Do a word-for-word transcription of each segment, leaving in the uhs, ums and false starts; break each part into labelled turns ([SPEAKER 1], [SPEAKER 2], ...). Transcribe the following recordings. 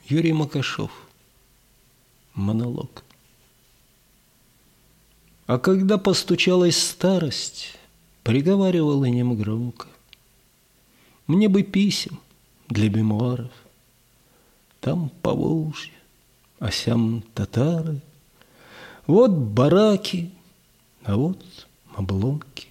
[SPEAKER 1] Юрий Макашов. Монолог. А когда постучалась старость, приговаривал им громко: мне бы писем для мемуаров. Там Поволжье, а сям татары. Вот бараки, а вот обломки.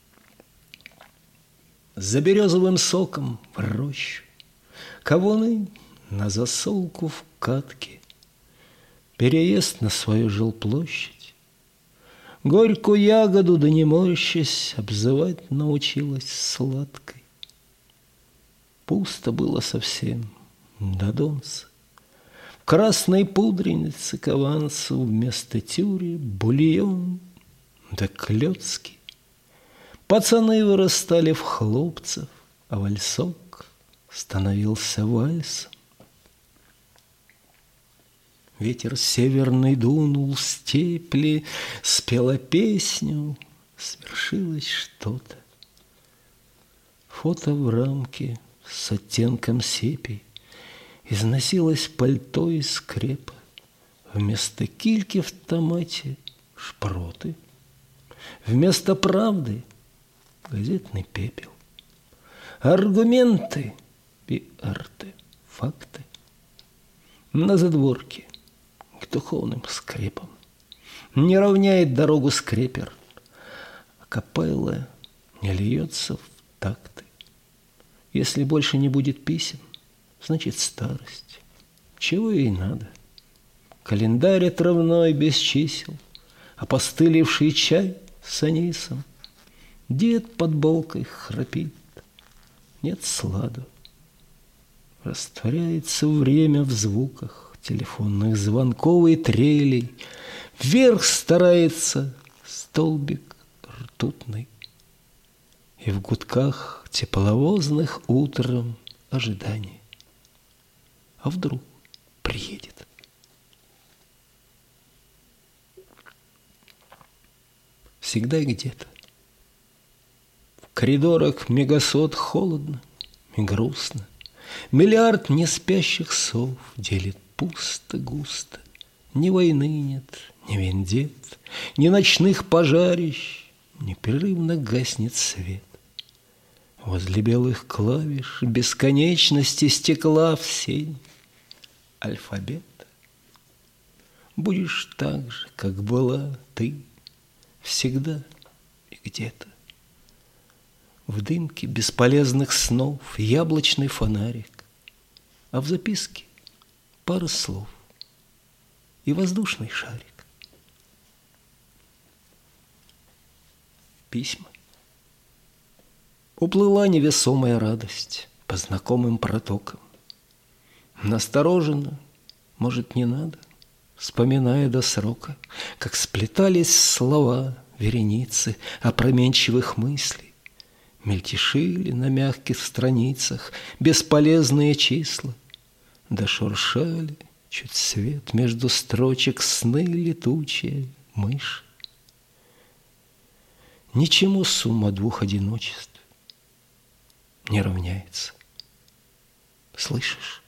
[SPEAKER 1] За березовым соком в рощу, кавуны на засолку в катке, переезд на свою жилплощадь. Горькую ягоду, да не морщась, обзывать научилась сладкой. Пусто было совсем до донца. В красной пудренице к авансу вместо тюри бульон да клёцки. Пацаны вырастали в хлопцев, а вальсок становился вальсом. Ветер северный дунул, степли, спела песню, свершилось что-то. Фото в рамке с оттенком сепи, износилось пальто из скрепа. Вместо кильки в томате шпроты, вместо правды газетный пепел. Аргументы и артефакты на задворке к духовным скрепам. Не равняет дорогу скрепер, а капелла не льется в такты. Если больше не будет писем, значит старость. Чего ей надо? Календарь отравной без чисел, опостылевший чай с анисом. Дед под болкой храпит, нет сладу. Растворяется время в звуках телефонных звонков и трелей. Вверх старается столбик ртутный, и в гудках тепловозных утром ожидание. А вдруг приедет? Всегда и где-то. В коридорах мегасот холодно и грустно. Миллиард неспящих сов делит пусто-густо. Ни войны нет, ни вендет, ни ночных пожарищ. Непрерывно гаснет свет. Возле белых клавиш бесконечности стекла в сень алфавита. Будешь так же, как была ты, всегда и где-то. В дымке бесполезных снов яблочный фонарик, а в записке пара слов и воздушный шарик. Письма. Уплыла невесомая радость по знакомым протокам. Настороженно, может, не надо, вспоминая до срока, как сплетались слова вереницы опроменчивых мыслей. Мельтешили на мягких страницах бесполезные числа, да шуршали чуть свет между строчек сны летучие мыши. Ничему сумма двух одиночеств не равняется. Слышишь?